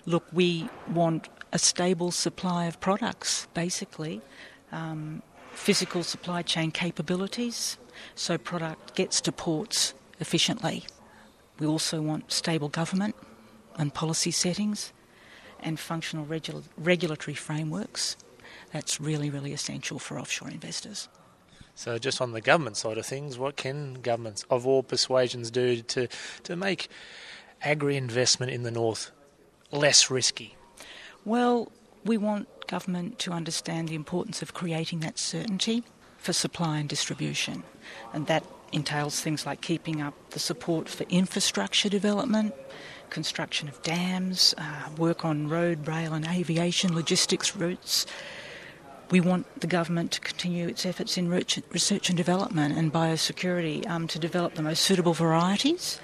Look, we want a stable supply of products, basically. Physical supply chain capabilities, so product gets to ports efficiently. We also want stable government and policy settings and functional regulatory frameworks. That's really, really essential for offshore investors. So just on the government side of things, what can governments of all persuasions do to make agri-investment in the north less risky? Well, we want government to understand the importance of creating that certainty for supply and distribution. And that entails things like keeping up the support for infrastructure development, construction of dams, work on road, rail and aviation logistics routes. We want the government to continue its efforts in research and development and biosecurity to develop the most suitable varieties,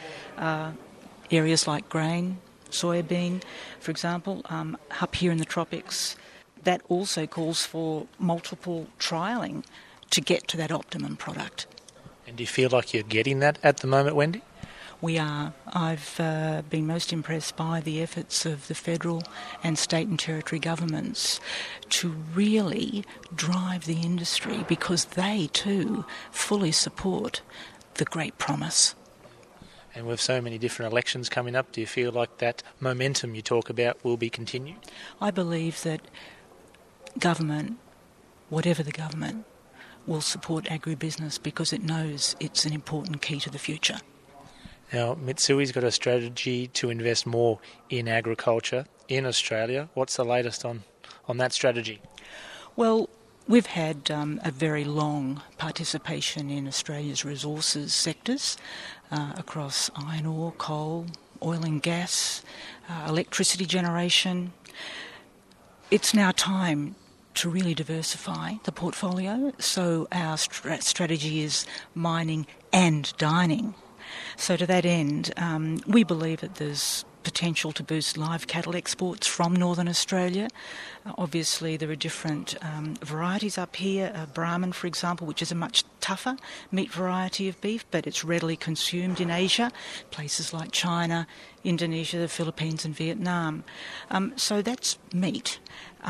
areas like grain, soybean, for example, up here in the tropics. That also calls for multiple trialling to get to that optimum product. And do you feel like you're getting that at the moment, Wendy? We are. I've been most impressed by the efforts of the federal and state and territory governments to really drive the industry because they too fully support the great promise. And with so many different elections coming up, do you feel like that momentum you talk about will be continued? I believe that government, whatever the government, will support agribusiness because it knows it's an important key to the future. Now, Mitsui's got a strategy to invest more in agriculture in Australia. What's the latest on that strategy? Well, we've had a very long participation in Australia's resources sectors across iron ore, coal, oil and gas, electricity generation. It's now time to really diversify the portfolio, so our strategy is mining and dining. So to that end, we believe that there's potential to boost live cattle exports from Northern Australia. Obviously, there are different varieties up here. Brahman, for example, which is a much tougher meat variety of beef, but it's readily consumed in Asia, places like China, Indonesia, the Philippines and Vietnam. So that's meat.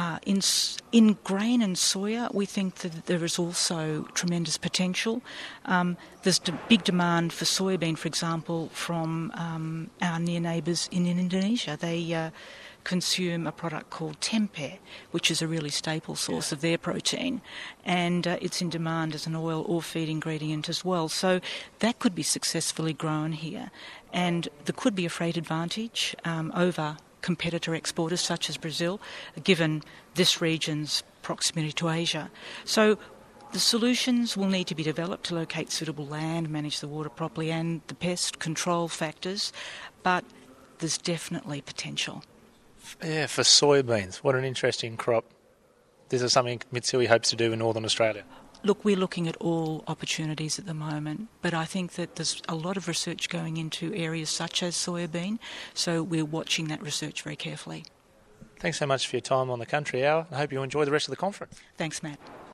In grain and soya, we think that there is also tremendous potential. There's big demand for soybean, for example, from our near neighbours in Indonesia. They consume a product called tempeh, which is a really staple source of their protein, and it's in demand as an oil or feed ingredient as well. So that could be successfully grown here, and there could be a freight advantage over competitor exporters such as Brazil, given this region's proximity to Asia. So the solutions will need to be developed to locate suitable land, manage the water properly and the pest control factors, but there's definitely potential. Yeah, for soybeans, what an interesting crop. This is something Mitsui hopes to do in Northern Australia. Look, we're looking at all opportunities at the moment, but I think that there's a lot of research going into areas such as soybean, so we're watching that research very carefully. Thanks so much for your time on the Country Hour. I hope you enjoy the rest of the conference. Thanks, Matt.